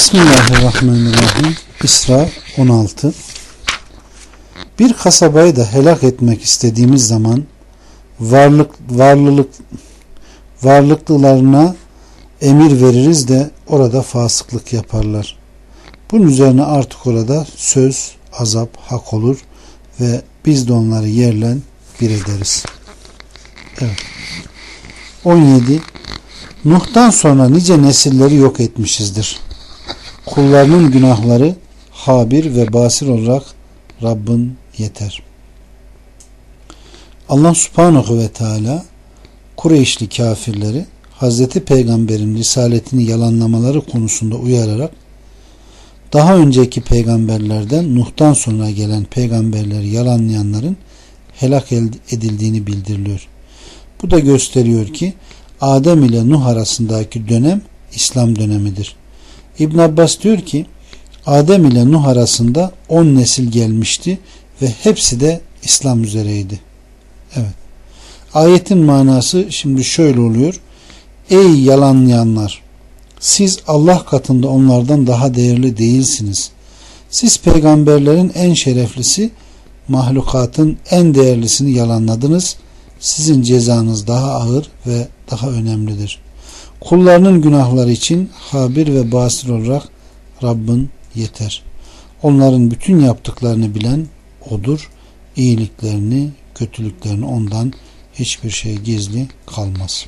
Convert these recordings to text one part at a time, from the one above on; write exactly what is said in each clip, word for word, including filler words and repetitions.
Bismillahirrahmanirrahim. İsra on altı. Bir kasabayı da helak etmek istediğimiz zaman varlık varlılık varlıklılarına emir veririz de orada fasıklık yaparlar. Bunun üzerine artık orada söz, azap, hak olur ve biz de onları yerle bir ederiz. Evet. on yedi. Nuh'tan sonra nice nesilleri yok etmişizdir. Kullarının günahları habir ve basir olarak Rabbin yeter. Allah Subhanahu ve Teala Kureyşli kafirleri Hazreti Peygamber'in risaletini yalanlamaları konusunda uyararak daha önceki peygamberlerden Nuh'tan sonra gelen peygamberleri yalanlayanların helak edildiğini bildiriliyor. Bu da gösteriyor ki Adem ile Nuh arasındaki dönem İslam dönemidir. İbn Abbas diyor ki Adem ile Nuh arasında on nesil gelmişti ve hepsi de İslam üzereydi. Evet. Ayetin manası şimdi şöyle oluyor. Ey yalanlayanlar! Siz Allah katında onlardan daha değerli değilsiniz. Siz peygamberlerin en şereflisi, mahlukatın en değerlisini yalanladınız. Sizin cezanız daha ağır ve daha önemlidir. Kullarının günahları için habir ve basir olarak Rabbin yeter. Onların bütün yaptıklarını bilen O'dur. İyiliklerini, kötülüklerini ondan hiçbir şey gizli kalmaz.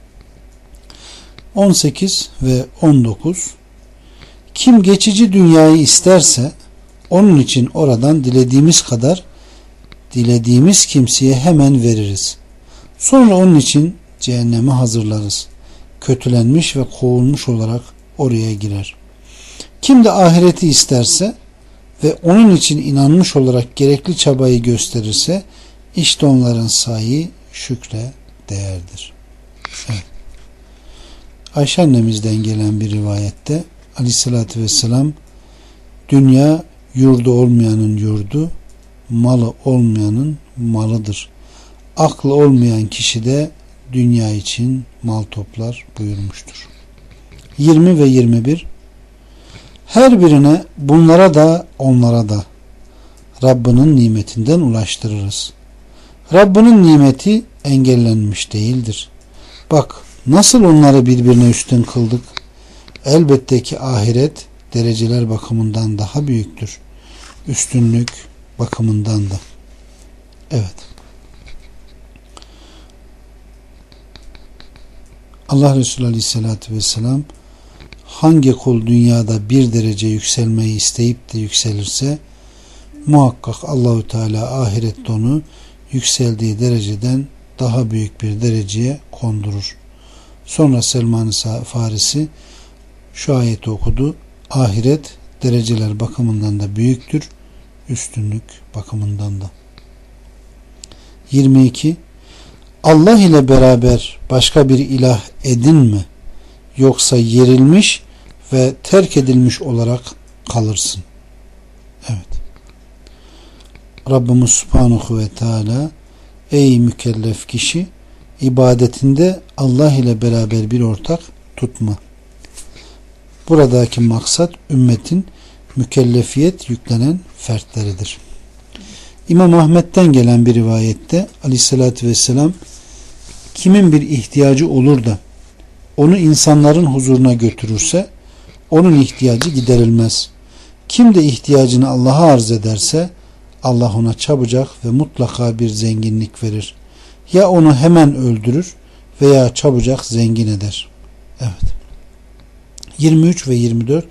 on sekiz ve on dokuz. Kim geçici dünyayı isterse onun için oradan dilediğimiz kadar dilediğimiz kimseye hemen veririz. Sonra onun için cehennemi hazırlarız. Kötülenmiş ve kovulmuş olarak oraya girer. Kim de ahireti isterse ve onun için inanmış olarak gerekli çabayı gösterirse işte onların sayı şükre değerdir. Evet. Ayşe annemizden gelen bir rivayette Aleyhisselatü Vesselam dünya yurdu olmayanın yurdu, malı olmayanın malıdır. Aklı olmayan kişi de dünya için mal toplar buyurmuştur. yirmi ve yirmi bir. Her birine bunlara da onlara da Rabbinin nimetinden ulaştırırız. Rabbinin nimeti engellenmiş değildir. Bak nasıl onları birbirine üstün kıldık. Elbette ki ahiret dereceler bakımından daha büyüktür. Üstünlük bakımından da. Evet. Allah Resulü Aleyhisselatü Vesselam hangi kul dünyada bir derece yükselmeyi isteyip de yükselirse muhakkak Allahü Teala ahirette onu yükseldiği dereceden daha büyük bir dereceye kondurur. Sonra Selman-ı Farisi şu ayeti okudu. Ahiret dereceler bakımından da büyüktür, üstünlük bakımından da. yirmi iki. Allah ile beraber başka bir ilah edinme, yoksa yerilmiş ve terk edilmiş olarak kalırsın. Evet. Rabbimiz Subhanahu ve Teala ey mükellef kişi ibadetinde Allah ile beraber bir ortak tutma. Buradaki maksat ümmetin mükellefiyet yüklenen fertleridir. İmam Ahmet'ten gelen bir rivayette Aleyhisselatü Vesselam kimin bir ihtiyacı olur da onu insanların huzuruna götürürse onun ihtiyacı giderilmez. Kim de ihtiyacını Allah'a arz ederse Allah ona çabucak ve mutlaka bir zenginlik verir. Ya onu hemen öldürür veya çabucak zengin eder. Evet. yirmi üç ve yirmi dört.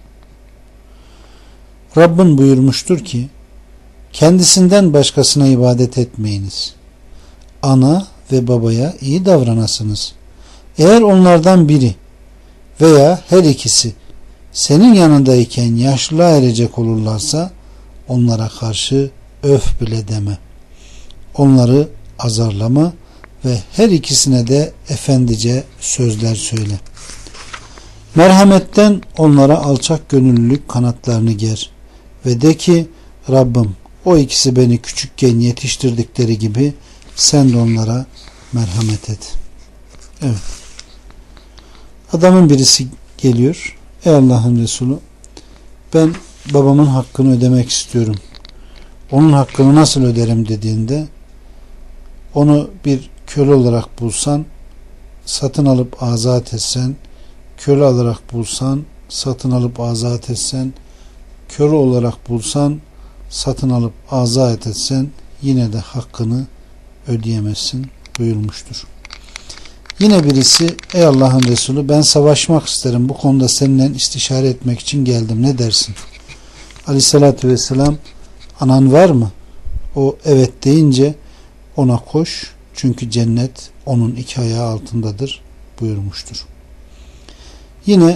Rabbin buyurmuştur ki kendisinden başkasına ibadet etmeyiniz. Ana ve babaya iyi davranasınız. Eğer onlardan biri veya her ikisi senin yanındayken yaşlılığa erecek olurlarsa onlara karşı öf bile deme. Onları azarlama ve her ikisine de efendice sözler söyle. Merhametten onlara alçak gönüllülük kanatlarını ger ve de ki Rabbim o ikisi beni küçükken yetiştirdikleri gibi sen de onlara merhamet et. Evet. Adamın birisi geliyor Ey Allah'ın Resulü, ben babamın hakkını ödemek istiyorum. Onun hakkını nasıl öderim dediğinde, onu bir köle olarak bulsan, satın alıp azat etsen, köle olarak bulsan, satın alıp azat etsen, köle olarak bulsan, satın alıp azat etsen, yine de hakkını ödeyemezsin buyurmuştur. Yine birisi, ey Allah'ın Resulü, ben savaşmak isterim, bu konuda seninle istişare etmek için geldim, ne dersin? Aleyhissalatü vesselam, anan var mı? O evet deyince, ona koş, çünkü cennet onun iki ayağı altındadır buyurmuştur. Yine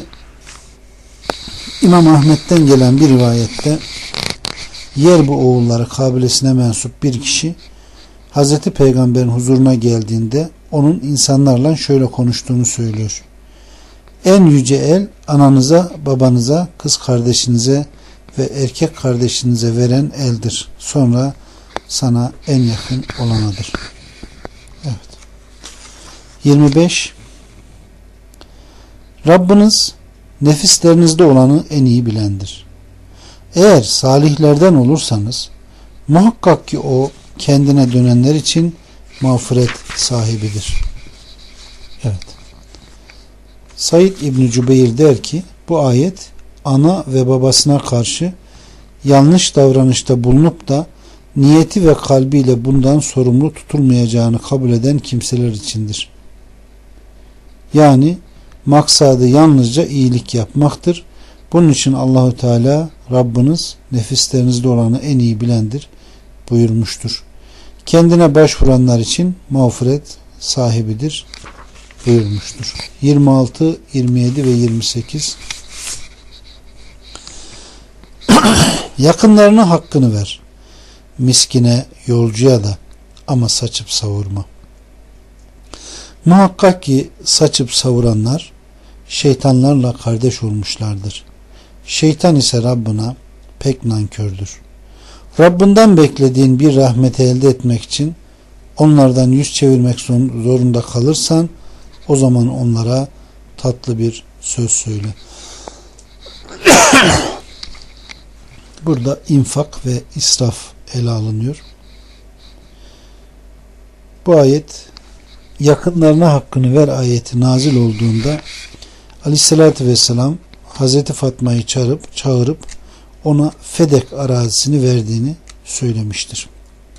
İmam Ahmet'ten gelen bir rivayette, Yer bu oğulları kabilesine mensup bir kişi Hazreti Peygamber'in huzuruna geldiğinde onun insanlarla şöyle konuştuğunu söylüyor. En yüce el ananıza, babanıza, kız kardeşinize ve erkek kardeşinize veren eldir. Sonra sana en yakın olanadır. Evet. yirmi beş. Rabbiniz nefislerinizde olanı en iyi bilendir. Eğer salihlerden olursanız muhakkak ki o kendine dönenler için mağfiret sahibidir. Evet. Said İbn Cübeyr der ki, bu ayet ana ve babasına karşı yanlış davranışta bulunup da niyeti ve kalbiyle bundan sorumlu tutulmayacağını kabul eden kimseler içindir. Yani maksadı yalnızca iyilik yapmaktır. Bunun için Allahu Teala Rabbiniz nefislerinizde olanı en iyi bilendir buyurmuştur. Kendine başvuranlar için mağfiret sahibidir buyurmuştur. yirmi altı, yirmi yedi ve yirmi sekiz. Yakınlarına hakkını ver. Miskine, yolcuya da, ama saçıp savurma. Muhakkak ki saçıp savuranlar şeytanlarla kardeş olmuşlardır. Şeytan ise Rabbına pek nankördür. Rabbinden beklediğin bir rahmeti elde etmek için onlardan yüz çevirmek zorunda kalırsan, o zaman onlara tatlı bir söz söyle. Burada infak ve israf ele alınıyor. Bu ayet, yakınlarına hakkını ver ayeti nazil olduğunda Aleyhisselatü Vesselam Hazreti Fatma'yı çağırıp, çağırıp ona Fedek arazisini verdiğini söylemiştir.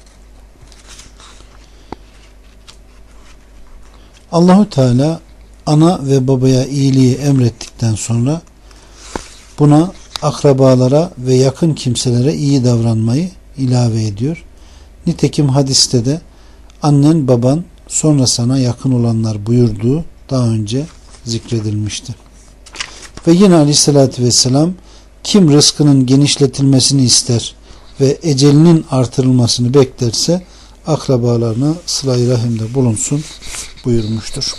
Allahu Teala ana ve babaya iyiliği emrettikten sonra buna akrabalara ve yakın kimselere iyi davranmayı ilave ediyor. Nitekim hadiste de annen baban sonra sana yakın olanlar buyurduğu daha önce zikredilmişti. Ve yine Aleyhisselatü Vesselam, kim rızkının genişletilmesini ister ve ecelinin artırılmasını beklerse akrabalarına sıla-i rahimde bulunsun buyurmuştur.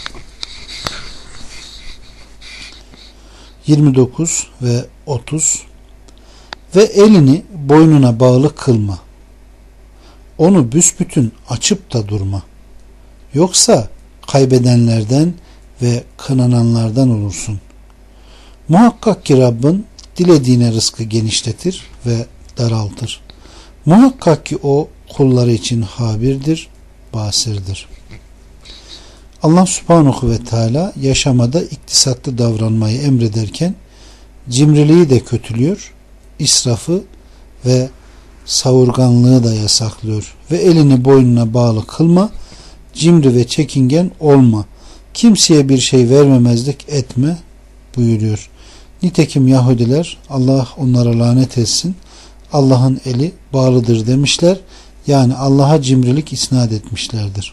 yirmi dokuz ve otuz. Ve elini boynuna bağlı kılma. Onu büsbütün açıp da durma. Yoksa kaybedenlerden ve kınananlardan olursun. Muhakkak ki Rabbin dilediğine rızkı genişletir ve daraltır. Muhakkak ki o kulları için habirdir, basirdir. Allah Subhanahu ve Teala yaşamada iktisatlı davranmayı emrederken cimriliği de kötülüyor, israfı ve savurganlığı da yasaklıyor. Ve elini boynuna bağlı kılma, cimri ve çekingen olma, kimseye bir şey vermemezlik etme buyuruyor. Nitekim Yahudiler, Allah onlara lanet etsin, Allah'ın eli bağlıdır demişler. Yani Allah'a cimrilik isnat etmişlerdir.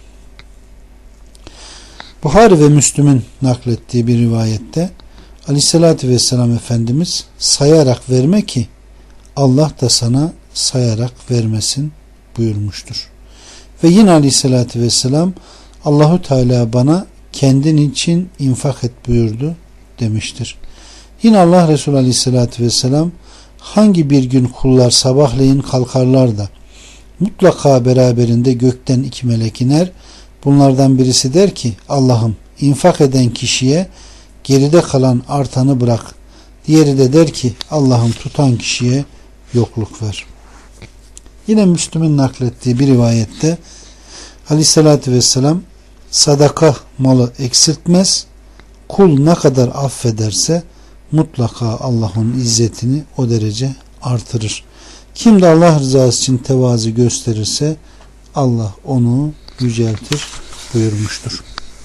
Buhari ve Müslüm'ün naklettiği bir rivayette Aleyhisselatü Vesselam Efendimiz sayarak verme ki Allah da sana sayarak vermesin buyurmuştur. Ve yine Aleyhisselatü Vesselam Allahu Teala bana kendin için infak et buyurdu demiştir. Yine Allah Resulü Aleyhisselatü Vesselam hangi bir gün kullar sabahleyin kalkarlar da mutlaka beraberinde gökten iki melek iner. Bunlardan birisi der ki Allah'ım infak eden kişiye geride kalan artanı bırak. Diğeri de der ki Allah'ım tutan kişiye yokluk ver. Yine Müslüm'ün naklettiği bir rivayette Aleyhisselatü Vesselam sadaka malı eksiltmez. Kul ne kadar affederse mutlaka Allah'ın izzetini o derece artırır. Kim de Allah rızası için tevazu gösterirse Allah onu yüceltir buyurmuştur.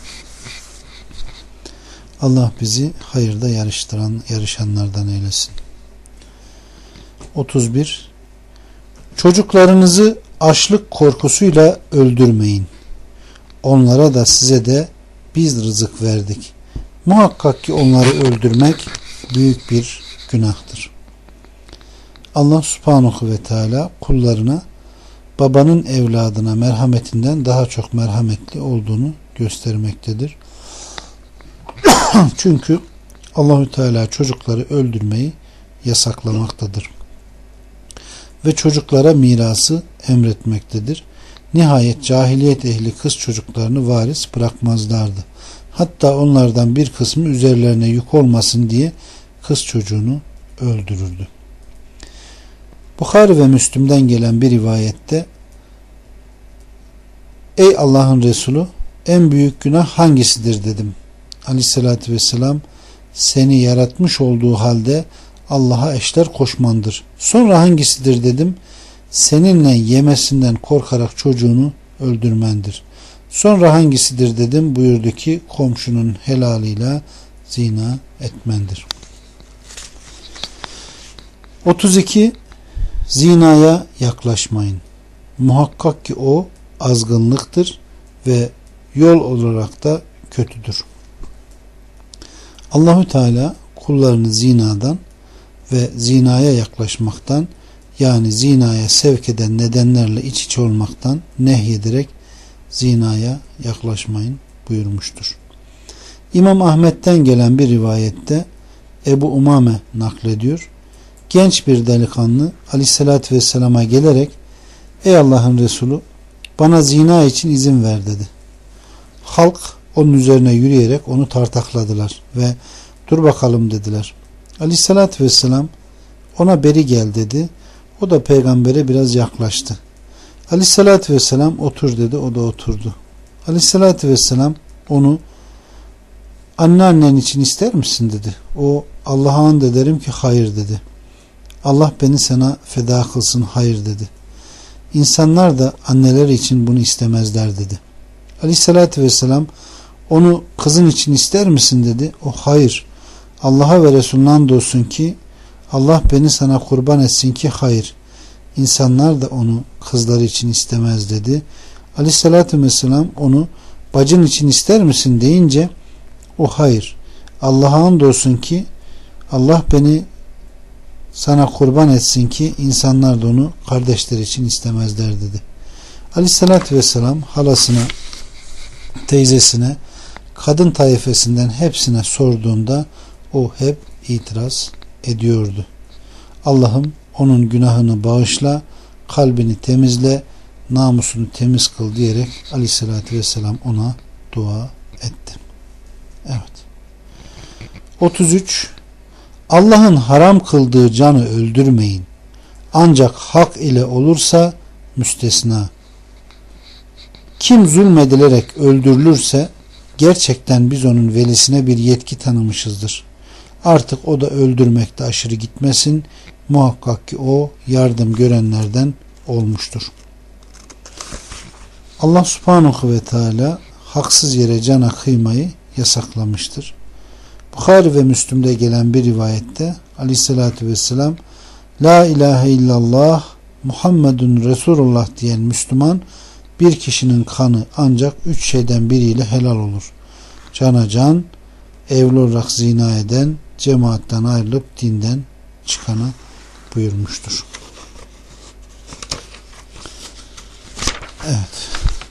Allah bizi hayırda yarıştıran, yarışanlardan eylesin. otuz bir. Çocuklarınızı açlık korkusuyla öldürmeyin. Onlara da size de biz rızık verdik. Muhakkak ki onları öldürmek büyük bir günahtır. Allah subhanahu ve teala kullarına babanın evladına merhametinden daha çok merhametli olduğunu göstermektedir. Çünkü Allahü Teala çocukları öldürmeyi yasaklamaktadır. Ve çocuklara mirası emretmektedir. Nihayet cahiliyet ehli kız çocuklarını varis bırakmazlardı. Hatta onlardan bir kısmı üzerlerine yük olmasın diye kız çocuğunu öldürürdü. Bukhari ve Müslüm'den gelen bir rivayette ey Allah'ın Resulü en büyük günah hangisidir dedim. Aleyhissalatü vesselam seni yaratmış olduğu halde Allah'a eşler koşmandır. Sonra hangisidir dedim. Seninle yemesinden korkarak çocuğunu öldürmendir. Sonra hangisidir dedim. Buyurdu ki komşunun helalıyla zina etmendir. otuz iki. Zinaya yaklaşmayın. Muhakkak ki o azgınlıktır ve yol olarak da kötüdür. Allahü Teala kullarını zinadan ve zinaya yaklaşmaktan, yani zinaya sevk eden nedenlerle iç içe olmaktan nehyederek zinaya yaklaşmayın buyurmuştur. İmam Ahmet'ten gelen bir rivayette Ebu Umame naklediyor. Genç bir delikanlı Aleyhisselatü Vesselam'a gelerek ey Allah'ın Resulü bana zina için izin ver dedi. Halk onun üzerine yürüyerek onu tartakladılar ve dur bakalım dediler. Aleyhissalatü vesselam ona beri gel dedi. O da peygambere biraz yaklaştı. Aleyhissalatü vesselam otur dedi. O da oturdu. Aleyhissalatü vesselam onu anneannen için ister misin dedi. O Allah'a and ederim ki hayır dedi. Allah beni sana feda kılsın hayır dedi. İnsanlar da anneler için bunu istemezler dedi. Aleyhissalatü vesselam onu kızın için ister misin dedi. O hayır. Allah'a ve Resulüne andolsun ki Allah beni sana kurban etsin ki hayır. İnsanlar da onu kızları için istemez dedi. Aleyhissalatü vesselam onu bacın için ister misin deyince o hayır. Allah'a andolsun ki Allah beni sana kurban etsin ki insanlar da onu kardeşleri için istemezler dedi. Aleyhissalatü vesselam halasına, teyzesine, kadın tayfesinden hepsine sorduğunda o hep itiraz ediyordu. Allah'ım onun günahını bağışla, kalbini temizle, namusunu temiz kıl diyerek Aleyhissalatü vesselam ona dua etti. Evet. otuz üç. Allah'ın haram kıldığı canı öldürmeyin. Ancak hak ile olursa müstesna. Kim zulmedilerek öldürülürse gerçekten biz onun velisine bir yetki tanımışızdır. Artık o da öldürmekte aşırı gitmesin. Muhakkak ki o yardım görenlerden olmuştur. Allah subhanahu ve teala haksız yere cana kıymayı yasaklamıştır. Bukhari ve Müslüm'de gelen bir rivayette Aleyhisselatü vesselam La ilahe illallah Muhammedun Resulullah diyen Müslüman bir kişinin kanı ancak üç şeyden biriyle helal olur. Cana can, evli olarak zina eden, cemaatten ayrılıp dinden çıkana buyurmuştur. Evet.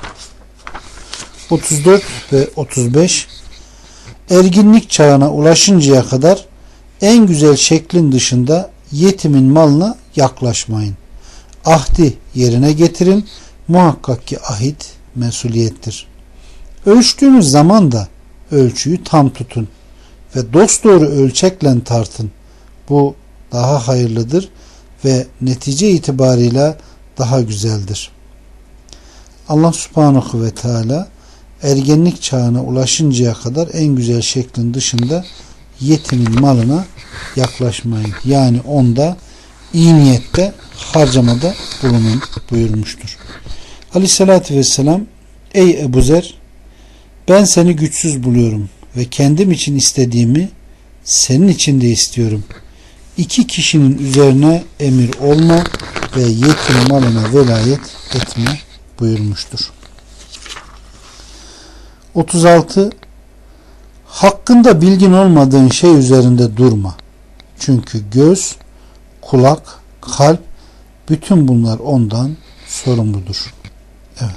otuz dört ve otuz beş. Erginlik çağına ulaşıncaya kadar en güzel şeklin dışında yetimin malına yaklaşmayın. Ahdi yerine getirin. Muhakkak ki ahit mesuliyettir. Ölçtüğünüz zaman da ölçüyü tam tutun ve dosdoğru ölçekle tartın. Bu daha hayırlıdır ve netice itibarıyla daha güzeldir. Allah subhanahu ve teala ergenlik çağına ulaşıncaya kadar en güzel şeklin dışında yetimin malına yaklaşmayın. Yani onda iyi niyette harcamada bulunun buyurmuştur. Aleyhissalatü vesselam, ey Ebu Zer, ben seni güçsüz buluyorum ve kendim için istediğimi senin için de istiyorum. İki kişinin üzerine emir olma ve yetim malına velayet etme buyurmuştur. otuz altı. Hakkında bilgin olmadığın şey üzerinde durma. Çünkü göz, kulak, kalp, bütün bunlar ondan sorumludur. Evet.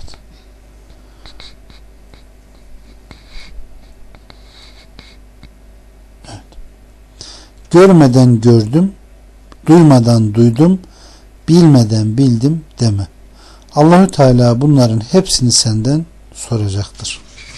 Evet. Görmeden gördüm, duymadan duydum, bilmeden bildim deme. Allahü Teala bunların hepsini senden soracaktır.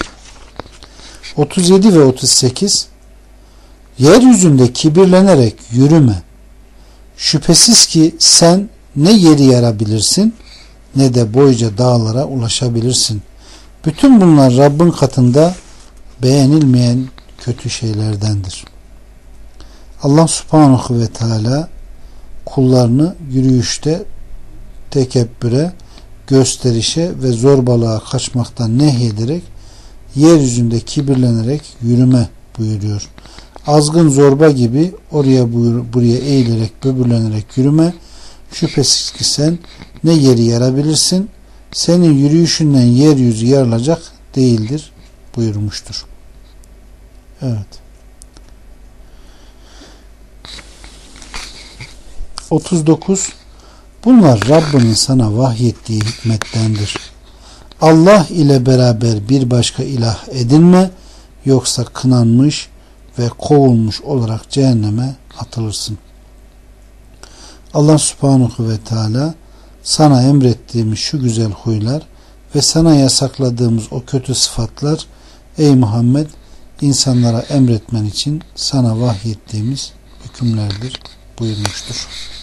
otuz yedi ve otuz sekiz. Yeryüzünde kibirlenerek yürüme. Şüphesiz ki sen ne yeri yarabilirsin ne de boyca dağlara ulaşabilirsin. Bütün bunlar Rabbin katında beğenilmeyen kötü şeylerdendir. Allah subhanahu ve teala kullarını yürüyüşte tekebbüre, gösterişe ve zorbalığa kaçmaktan nehyederek yeryüzünde kibirlenerek yürüme buyuruyor. Azgın zorba gibi oraya buraya eğilerek böbürlenerek yürüme. Şüphesiz ki sen ne yeri yarabilirsin, senin yürüyüşünden yeryüzü yarılacak değildir buyurmuştur. Evet. otuz dokuz. Bunlar Rabbinin sana vahyettiği hikmettendir. Allah ile beraber bir başka ilah edinme, yoksa kınanmış ve kovulmuş olarak cehenneme atılırsın. Allah subhanahu ve teala sana emrettiğimiz şu güzel huylar ve sana yasakladığımız o kötü sıfatlar, ey Muhammed, insanlara emretmen için sana vahyettiğimiz hükümlerdir buyurmuştur.